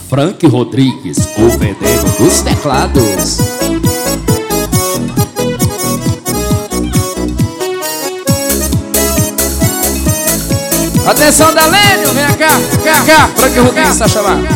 Frank Rodrigues, o veneno dos teclados. Atenção, Dalênio, vem cá, Frank Rodrigues tá chamando.